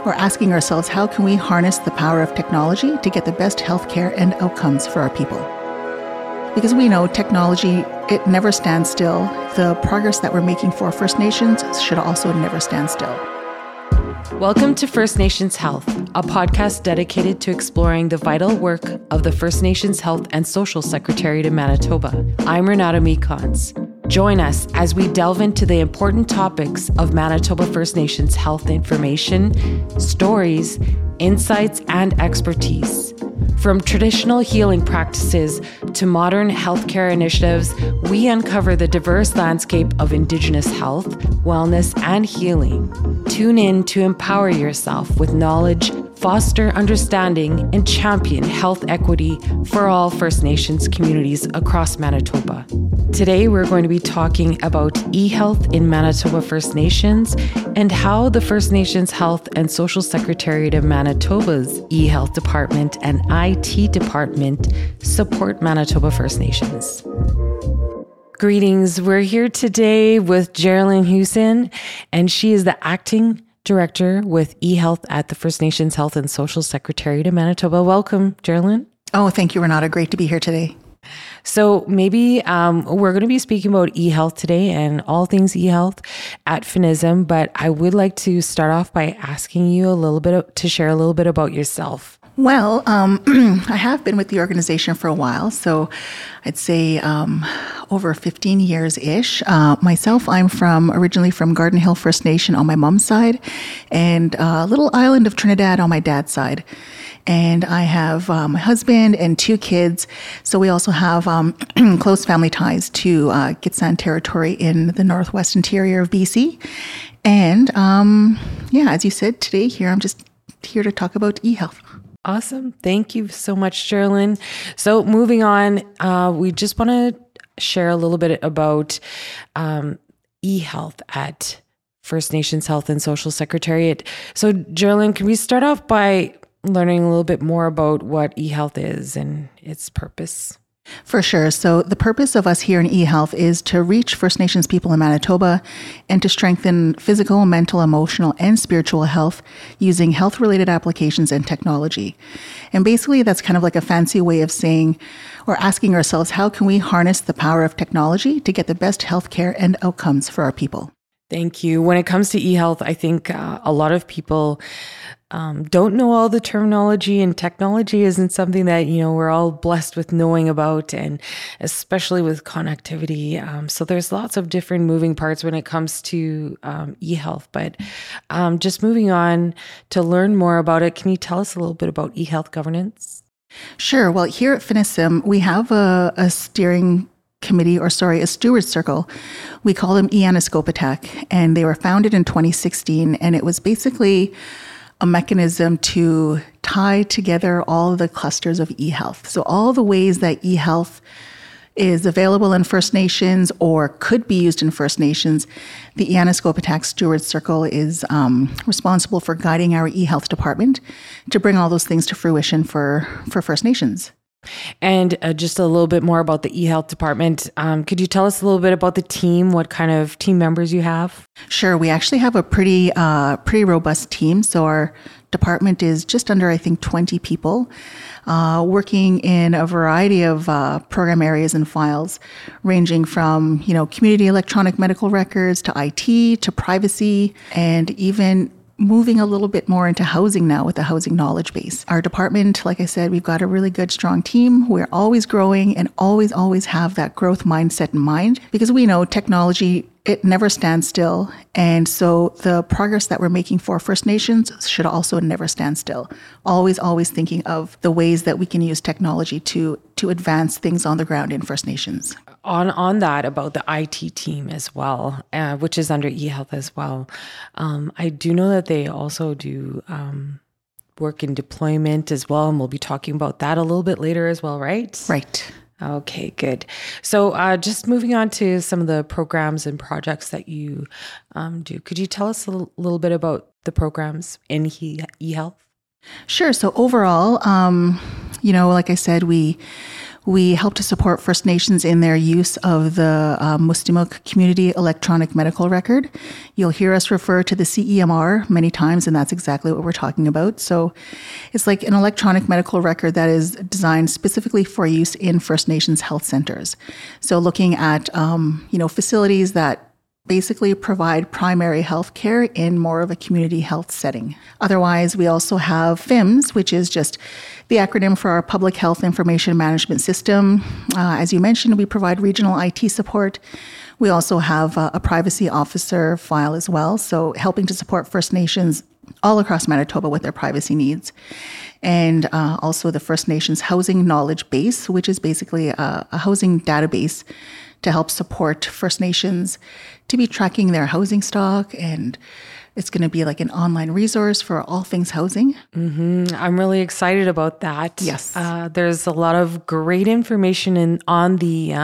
We're asking ourselves, how can we harness the power of technology to get the best healthcare and outcomes for our people? Because we know technology, it never stands still. The progress that we're making for First Nations should also never stand still. Welcome to First Nations Health, a podcast dedicated to exploring the vital work of the First Nations Health and Social Secretariat of Manitoba. I'm Renata Meekons. Join us as we delve into the important topics of Manitoba First Nations health information, stories, insights, and expertise. From traditional healing practices to modern healthcare initiatives, we uncover the diverse landscape of Indigenous health, wellness, and healing. Tune in to empower yourself with knowledge, foster understanding, and champion health equity for all First Nations communities across Manitoba. Today, we're going to be talking about e-health in Manitoba First Nations and how the First Nations Health and Social Secretariat of Manitoba's e-health department and IT department support Manitoba First Nations. Greetings. We're here today with Geraldine Hewson, and she is the acting director with e-health at the First Nations Health and Social Secretariat of Manitoba. Welcome, Geraldine. Oh, thank you, Renata. Great to be here today. So maybe we're going to be speaking about e-health today and all things e-health at FNISM, but I would like to start off by asking you to share a little bit about yourself. Well, I have been with the organization for a while, so I'd say over 15 years-ish. Myself, I'm originally from Garden Hill First Nation on my mom's side and a little island of Trinidad on my dad's side. And I have my husband and 2 kids. So we also have close family ties to Gitxsan territory in the northwest interior of BC. And as you said, today I'm just here to talk about e-health. Awesome. Thank you so much, Geraldine. So moving on, we just want to share a little bit about e-health at First Nations Health and Social Secretariat. So Geraldine, can we start off by learning a little bit more about what e-health is and its purpose? For sure. So the purpose of us here in e-health is to reach First Nations people in Manitoba and to strengthen physical, mental, emotional, and spiritual health using health-related applications and technology. And basically, that's kind of like a fancy way of saying or asking ourselves, how can we harness the power of technology to get the best healthcare and outcomes for our people? Thank you. When it comes to e-health, I think a lot of people don't know all the terminology, and technology isn't something that, we're all blessed with knowing about, and especially with connectivity. So there's lots of different moving parts when it comes to e-health. But just moving on to learn more about it, can you tell us a little bit about e-health governance? Sure. Well, here at FNISM, we have a steering committee, a steward circle. We call them e-Anniscopatak, and they were founded in 2016, and it was basically a mechanism to tie together all the clusters of e-health. So all the ways that e-health is available in First Nations or could be used in First Nations, the e-Anniscopatak Steward Circle is responsible for guiding our e-health department to bring all those things to fruition for First Nations. And just a little bit more about the e-health department. Could you tell us a little bit about the team, what kind of team members you have? Sure. We actually have a pretty robust team. So our department is just under, I think, 20 people, working in a variety of program areas and files, ranging from, community electronic medical records to IT to privacy, and even moving a little bit more into housing now with the housing knowledge base. Our department, like I said, we've got a really good, strong team. We're always growing and always have that growth mindset in mind, because we know technology, it never stands still. And so the progress that we're making for First Nations should also never stand still. Always thinking of the ways that we can use technology to advance things on the ground in First Nations. On that, about the IT team as well, which is under e-health as well. I do know that they also do work in deployment as well, and we'll be talking about that a little bit later as well, right? Right. Okay, good. So just moving on to some of the programs and projects that you do. Could you tell us a little bit about the programs in e-health? Sure. So overall, like I said, we We help to support First Nations in their use of the Mustimuk Community Electronic Medical Record. You'll hear us refer to the CEMR many times, and that's exactly what we're talking about. So it's like an electronic medical record that is designed specifically for use in First Nations health centers. So looking at, facilities that basically provide primary health care in more of a community health setting. Otherwise, we also have FIMS, which is just the acronym for our Public Health Information Management System. As you mentioned, we provide regional IT support. We also have a privacy officer file as well, so helping to support First Nations all across Manitoba with their privacy needs. And also the First Nations Housing Knowledge Base, which is basically a housing database to help support First Nations to be tracking their housing stock. And it's going to be like an online resource for all things housing. Mm-hmm. I'm really excited about that. Yes. There's a lot of great information on the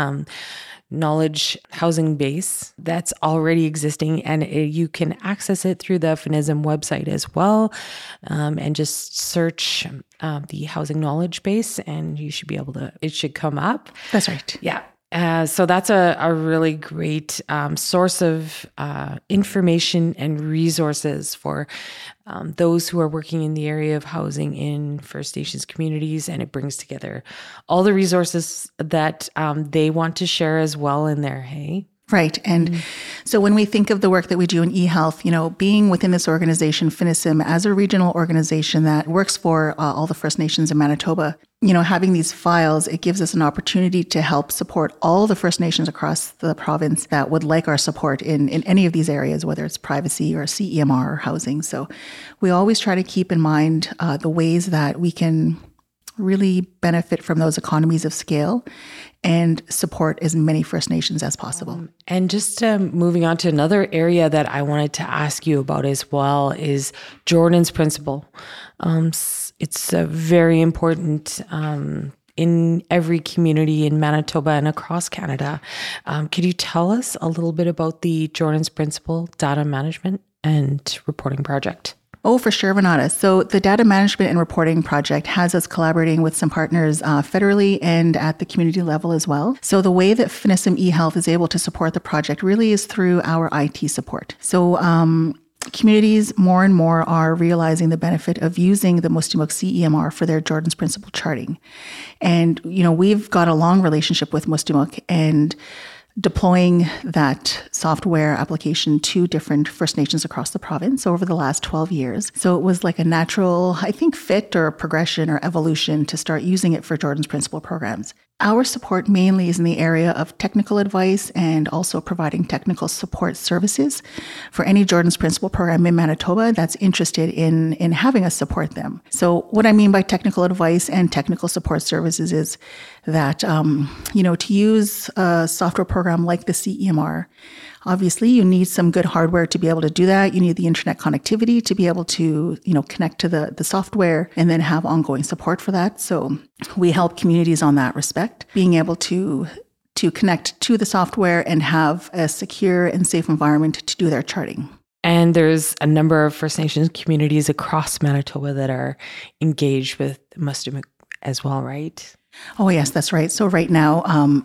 knowledge housing base that's already existing, and you can access it through the FNISM website as well, and just search the housing knowledge base, and you should be able to, it should come up. That's right. Yeah. So that's a really great source of information and resources for those who are working in the area of housing in First Nations communities, and it brings together all the resources that they want to share as well in there. Hey. Right. And so when we think of the work that we do in eHealth, being within this organization, FNISM, as a regional organization that works for all the First Nations in Manitoba, having these files, it gives us an opportunity to help support all the First Nations across the province that would like our support in any of these areas, whether it's privacy or CEMR or housing. So we always try to keep in mind the ways that we can really benefit from those economies of scale and support as many First Nations as possible. And just moving on to another area that I wanted to ask you about as well is Jordan's Principle. It's very important in every community in Manitoba and across Canada. Could you tell us a little bit about the Jordan's Principle data management and reporting project? Oh, for sure, Renata. So the Data Management and Reporting Project has us collaborating with some partners federally and at the community level as well. So the way that FNISM eHealth is able to support the project really is through our IT support. So communities more and more are realizing the benefit of using the Mustimuk CEMR for their Jordan's Principle charting. And, we've got a long relationship with Mustimuk, and deploying that software application to different First Nations across the province over the last 12 years. So it was like a natural, fit or progression or evolution to start using it for Jordan's Principle programs. Our support mainly is in the area of technical advice and also providing technical support services for any Jordan's Principle program in Manitoba that's interested in having us support them. So what I mean by technical advice and technical support services is that, to use a software program like the CEMR, obviously you need some good hardware to be able to do that. You need the internet connectivity to be able to, connect to the software and then have ongoing support for that. So we help communities on that respect, being able to connect to the software and have a secure and safe environment to do their charting. And there's a number of First Nations communities across Manitoba that are engaged with Mustimuk as well, right? Oh, yes, that's right. So right now,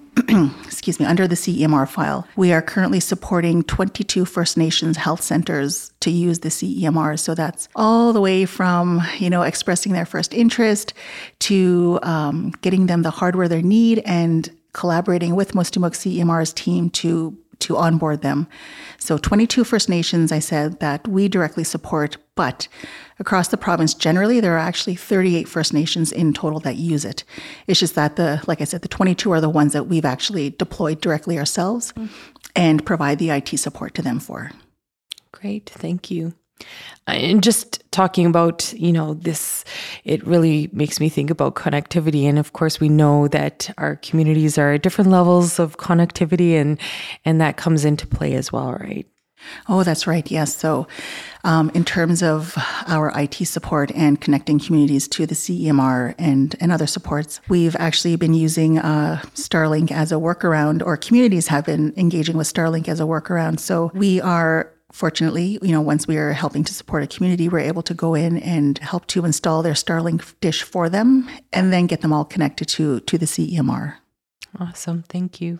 under the CEMR file, we are currently supporting 22 First Nations health centers to use the CEMR. So that's all the way from, expressing their first interest to getting them the hardware they need and collaborating with Mustimuk CEMR's team to onboard them. So 22 First Nations, I said, that we directly support, but across the province generally, there are actually 38 First Nations in total that use it. It's just that the 22 are the ones that we've actually deployed directly ourselves and provide the IT support to them for. Great, thank you. And just talking about, this, it really makes me think about connectivity. And of course, we know that our communities are at different levels of connectivity, and that comes into play as well, right? Oh, that's right. Yes. So in terms of our IT support and connecting communities to the CEMR and other supports, we've actually been using Starlink as a workaround, or communities have been engaging with Starlink as a workaround. So we are Fortunately, once we are helping to support a community, we're able to go in and help to install their Starlink dish for them and then get them all connected to the CEMR. Awesome. Thank you.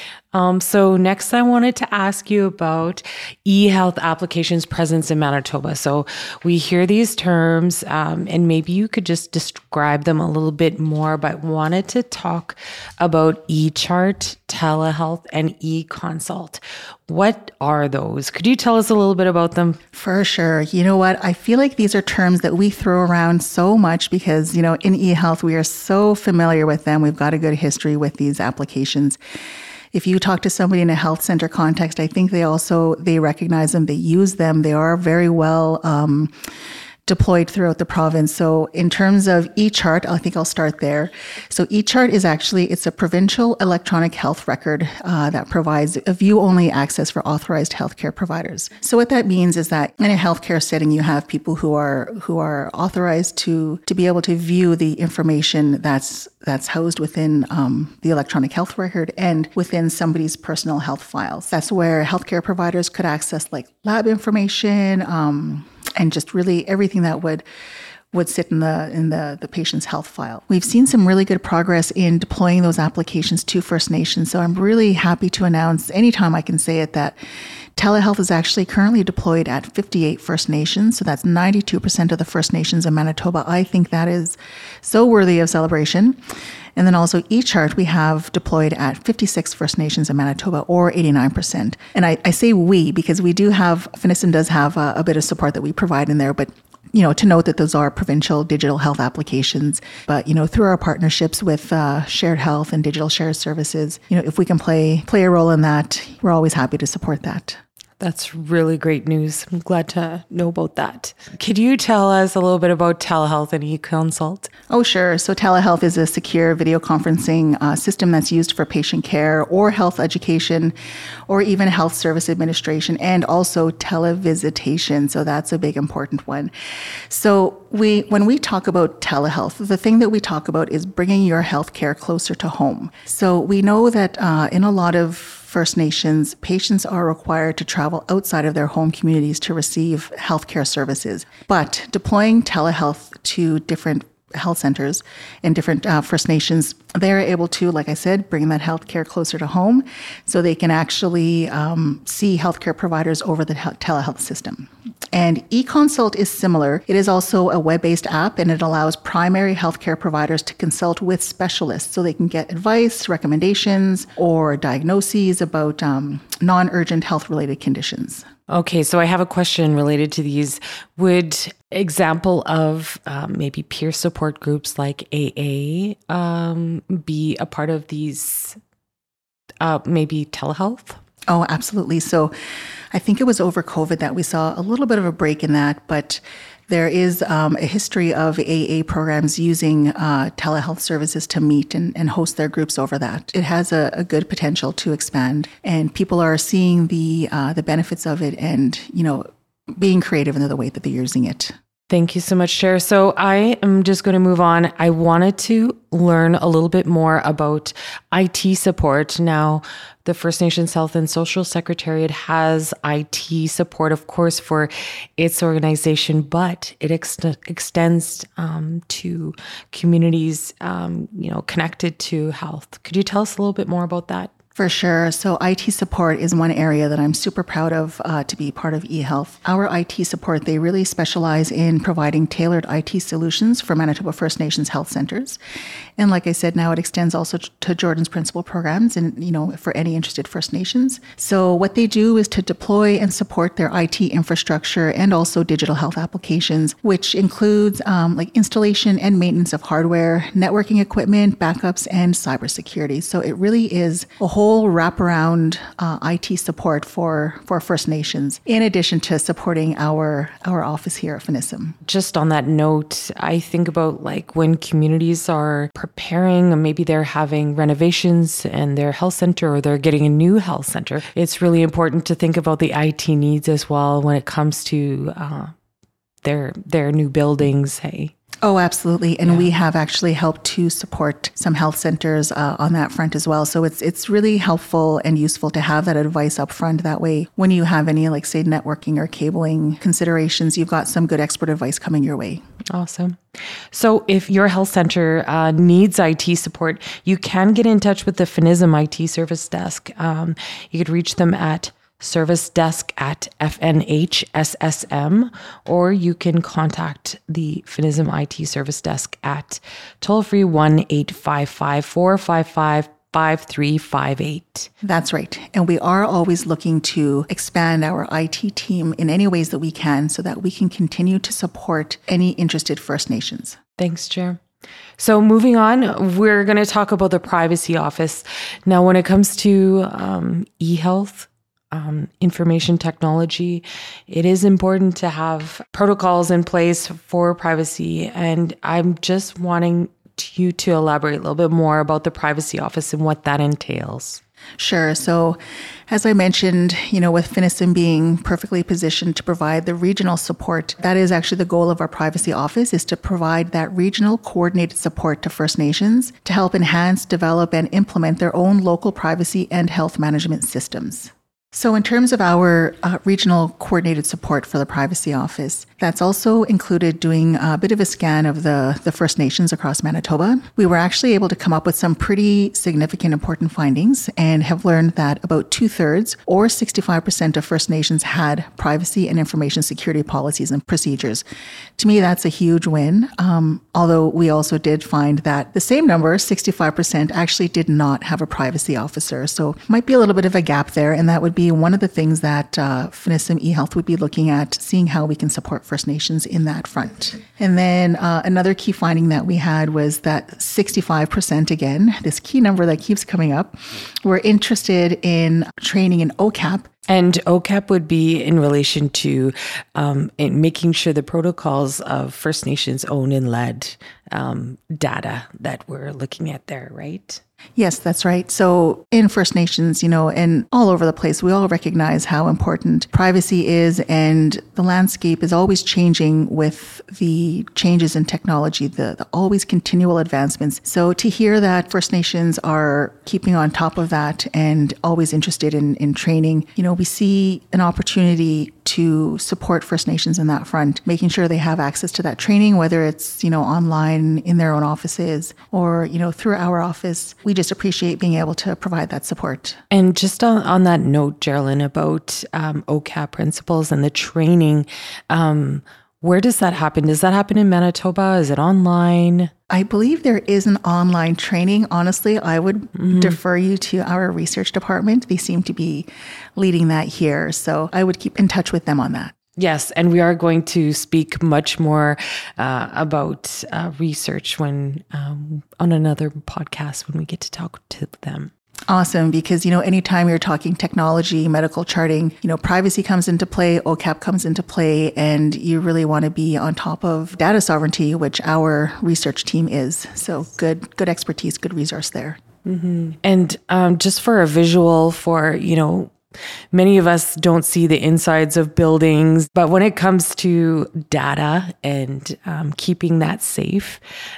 So next I wanted to ask you about e-health applications presence in Manitoba. So we hear these terms, and maybe you could just describe them a little bit more, but wanted to talk about eChart, telehealth, and eConsult. What are those? Could you tell us a little bit about them? For sure. You know what? I feel like these are terms that we throw around so much because, in eHealth, we are so familiar with them. We've got a good history with these applications. If you talk to somebody in a health center context, I think they recognize them, they use them. They are very well deployed throughout the province. So in terms of eChart, I think I'll start there. So eChart it's a provincial electronic health record that provides a view-only access for authorized healthcare providers. So what that means is that in a healthcare setting, you have people who are authorized to be able to view the information that's housed within the electronic health record and within somebody's personal health files. That's where healthcare providers could access like lab information, and just really everything that would sit in the patient's health file. We've seen some really good progress in deploying those applications to First Nations. So I'm really happy to announce, anytime I can say it, that telehealth is actually currently deployed at 58 First Nations. So that's 92% of the First Nations in Manitoba. I think that is so worthy of celebration. And then also eChart, we have deployed at 56 First Nations in Manitoba, or 89%. And I say we because we do have, Finiston does have a bit of support that we provide in there, but to note that those are provincial digital health applications. But, through our partnerships with Shared Health and Digital Shared Services, if we can play a role in that, we're always happy to support that. That's really great news. I'm glad to know about that. Could you tell us a little bit about telehealth and eConsult? Oh, sure. So telehealth is a secure video conferencing system that's used for patient care or health education or even health service administration and also televisitation. So that's a big important one. So when we talk about telehealth, the thing that we talk about is bringing your healthcare closer to home. So we know that in a lot of First Nations, patients are required to travel outside of their home communities to receive healthcare services. But deploying telehealth to different health centers in different First Nations, they're able to, like I said, bring that healthcare closer to home so they can actually see healthcare providers over the telehealth system. And eConsult is similar. It is also a web-based app, and it allows primary healthcare providers to consult with specialists so they can get advice, recommendations, or diagnoses about non-urgent health-related conditions. Okay, so I have a question related to these. Would example of maybe peer support groups like AA be a part of these maybe telehealth? Oh, absolutely. So I think it was over COVID that we saw a little bit of a break in that, but there is a history of AA programs using telehealth services to meet and host their groups over that. It has a good potential to expand, and people are seeing the benefits of it and, being creative in the way that they're using it. Thank you so much, Cher. So I am just going to move on. I wanted to learn a little bit more about IT support. Now, the First Nations Health and Social Secretariat has IT support, of course, for its organization, but it extends to communities, connected to health. Could you tell us a little bit more about that? For sure. So IT support is one area that I'm super proud of to be part of eHealth. Our IT support, they really specialize in providing tailored IT solutions for Manitoba First Nations health centers. And like I said, now it extends also to Jordan's Principle programs and, for any interested First Nations. So what they do is to deploy and support their IT infrastructure and also digital health applications, which includes like installation and maintenance of hardware, networking equipment, backups, and cybersecurity. So it really is a whole wraparound IT support for First Nations, in addition to supporting our office here at Finisum. Just on that note, I think about like when communities are preparing, maybe they're having renovations in their health center or they're getting a new health center. It's really important to think about the IT needs as well when it comes to their new buildings. Hey. Oh, absolutely. And we have actually helped to support some health centers on that front as well. So it's really helpful and useful to have that advice up front. That way, when you have any, like say, networking or cabling considerations, you've got some good expert advice coming your way. Awesome. So if your health center needs IT support, you can get in touch with the FNISM IT service desk. You could reach them at servicedesk@FNHSSM, or you can contact the FNISM IT service desk at toll-free 1-855-455-5358. That's right. And we are always looking to expand our IT team in any ways that we can so that we can continue to support any interested First Nations. Thanks, Chair. So moving on, we're going to talk about the privacy office. Now, when it comes to e-health, information technology, it is important to have protocols in place for privacy. And I'm just wanting you to elaborate a little bit more about the privacy office and what that entails. Sure. So as I mentioned, with FNISM being perfectly positioned to provide the regional support, that is actually the goal of our privacy office, is to provide that regional coordinated support to First Nations to help enhance, develop, and implement their own local privacy and health management systems. So in terms of our regional coordinated support for the privacy office, that's also included doing a bit of a scan of the First Nations across Manitoba. We were actually able to come up with some pretty significant important findings and have learned that about 2/3 or 65% of First Nations had privacy and information security policies and procedures. To me, that's a huge win. Although we also did find that the same number, 65%, actually did not have a privacy officer. So might be a little bit of a gap there, and that would be one of the things that FNISM eHealth would be looking at, seeing how we can support First Nations in that front. And then another key finding that we had was that 65%, again, this key number that keeps coming up, were interested in training in OCAP. And OCAP would be in relation to in making sure the protocols of First Nations owned and led data that we're looking at there, right? Yes, that's right. So in First Nations, and all over the place, we all recognize how important privacy is, and the landscape is always changing with the changes in technology, the always continual advancements. So to hear that First Nations are keeping on top of that and always interested in training, we see an opportunity to support First Nations in that front, making sure they have access to that training, whether it's, online in their own offices or, through our office. We just appreciate being able to provide that support. And just on that note, Geraldine, about OCAP principles and the training, where does that happen? Does that happen in Manitoba? Is it online? I believe there is an online training. Honestly, I would defer you to our research department. They seem to be leading that here. So I would keep in touch with them on that. Yes, and we are going to speak much more about research when on another podcast when we get to talk to them. Awesome, because, anytime you're talking technology, medical charting, privacy comes into play, OCAP comes into play, and you really want to be on top of data sovereignty, which our research team is. So good expertise, good resource there. Mm-hmm. And just for a visual for, many of us don't see the insides of buildings, but when it comes to data and keeping that safe,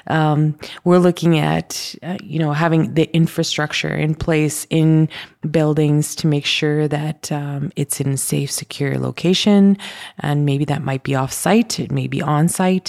we're looking at, having the infrastructure in place in buildings to make sure that it's in a safe, secure location. And maybe that might be off-site, it may be on-site.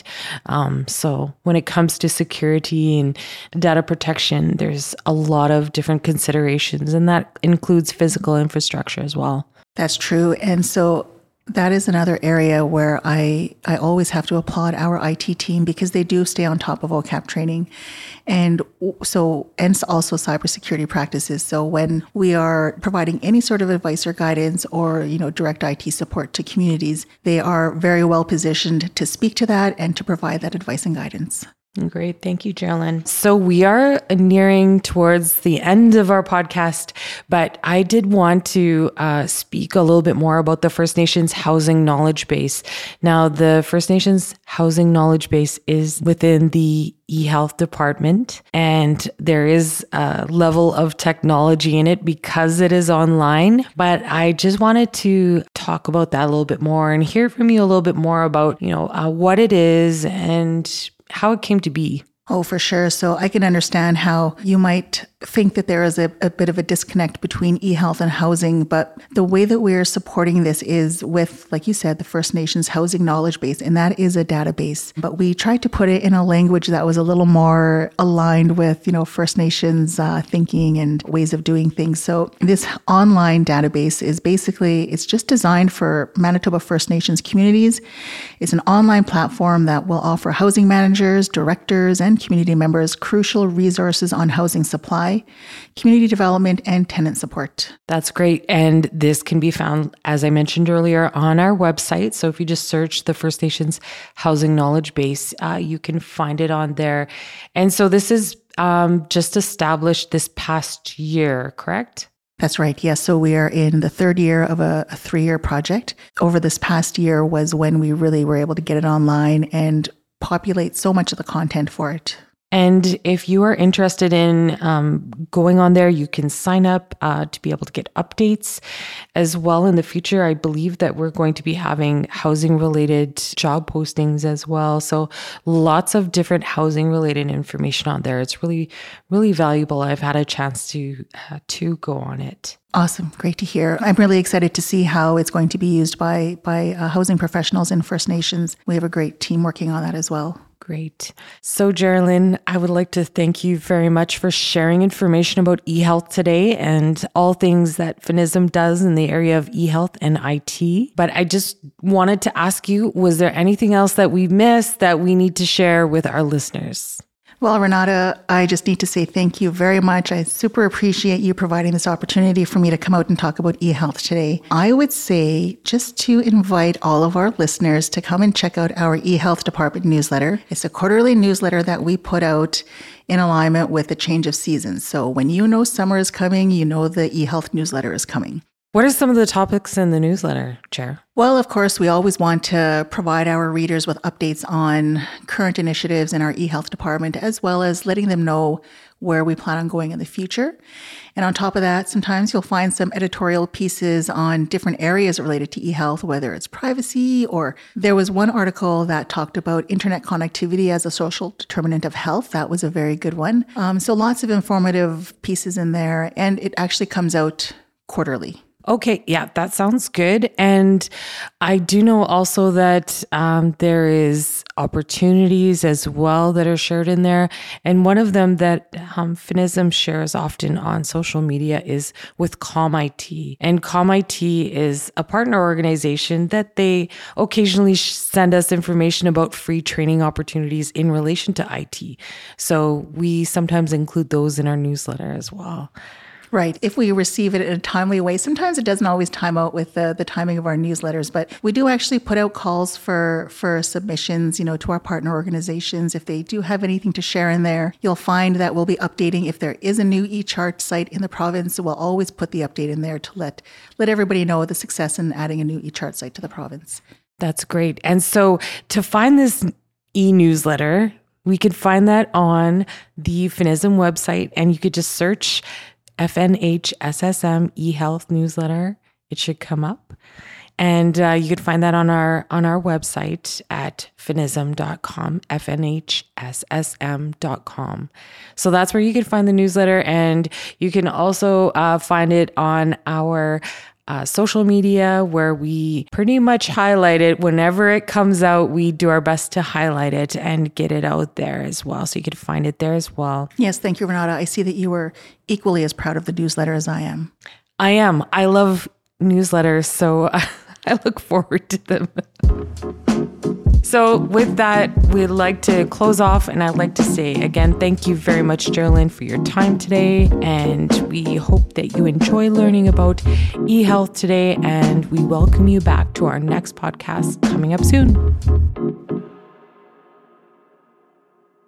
So when it comes to security and data protection, there's a lot of different considerations, and that includes physical infrastructure as well. That's true. And so that is another area where I always have to applaud our IT team, because they do stay on top of OCAP training and also cybersecurity practices. So when we are providing any sort of advice or guidance or, direct IT support to communities, they are very well positioned to speak to that and to provide that advice and guidance. Great. Thank you, Geraldine. So we are nearing towards the end of our podcast, but I did want to speak a little bit more about the First Nations Housing Knowledge Base. Now, the First Nations Housing Knowledge Base is within the eHealth department, and there is a level of technology in it because it is online. But I just wanted to talk about that a little bit more and hear from you a little bit more about, what it is and how it came to be. Oh, for sure. So I can understand how you might think that there is a bit of a disconnect between eHealth and housing, but the way that we're supporting this is with, like you said, the First Nations Housing Knowledge Base, and that is a database. But we tried to put it in a language that was a little more aligned with, First Nations thinking and ways of doing things. So this online database is basically, it's just designed for Manitoba First Nations communities. It's an online platform that will offer housing managers, directors, and community members crucial resources on housing supply, community development, and tenant support. That's great. And this can be found, as I mentioned earlier, on our website. So if you just search the First Nations Housing Knowledge Base, you can find it on there. And so this is just established this past year, correct? That's right. Yes. So we are in the third year of a 3-year project. Over this past year was when we really were able to get it online and populate so much of the content for it. And if you are interested in going on there, you can sign up to be able to get updates as well in the future. I believe that we're going to be having housing related job postings as well. So lots of different housing related information on there. It's really, really valuable. I've had a chance to go on it. Awesome. Great to hear. I'm really excited to see how it's going to be used by housing professionals in First Nations. We have a great team working on that as well. Great. So, Geraldine, I would like to thank you very much for sharing information about eHealth today and all things that Finism does in the area of eHealth and IT. But I just wanted to ask you, was there anything else that we missed that we need to share with our listeners? Well, Renata, I just need to say thank you very much. I super appreciate you providing this opportunity for me to come out and talk about eHealth today. I would say just to invite all of our listeners to come and check out our eHealth department newsletter. It's a quarterly newsletter that we put out in alignment with the change of seasons. So when you know summer is coming, you know the eHealth newsletter is coming. What are some of the topics in the newsletter, Chair? Well, of course, we always want to provide our readers with updates on current initiatives in our eHealth department, as well as letting them know where we plan on going in the future. And on top of that, sometimes you'll find some editorial pieces on different areas related to eHealth, whether it's privacy or there was one article that talked about internet connectivity as a social determinant of health. That was a very good one. So lots of informative pieces in there, and it actually comes out quarterly. Okay, yeah, that sounds good. And I do know also that there is opportunities as well that are shared in there. And one of them that Finism shares often on social media is with ComIT. And ComIT is a partner organization that they occasionally send us information about free training opportunities in relation to IT. So we sometimes include those in our newsletter as well. Right. If we receive it in a timely way, sometimes it doesn't always time out with the timing of our newsletters, but we do actually put out calls for submissions, to our partner organizations. If they do have anything to share in there, you'll find that we'll be updating. If there is a new eChart site in the province, we'll always put the update in there to let everybody know the success in adding a new eChart site to the province. That's great. And so to find this e-newsletter, we could find that on the Finism website, and you could just search FNHSSM eHealth newsletter. It should come up. And you could find that on our website at finism.com, FNHSSM.com. So that's where you can find the newsletter. And you can also find it on our social media, where we pretty much highlight it. Whenever it comes out, we do our best to highlight it and get it out there as well. So you can find it there as well. Yes, thank you, Renata. I see that you were equally as proud of the newsletter as I am. I am. I love newsletters, so I look forward to them. So with that, we'd like to close off, and I'd like to say again, thank you very much, Geraldine, for your time today. And we hope that you enjoy learning about eHealth today, and we welcome you back to our next podcast coming up soon.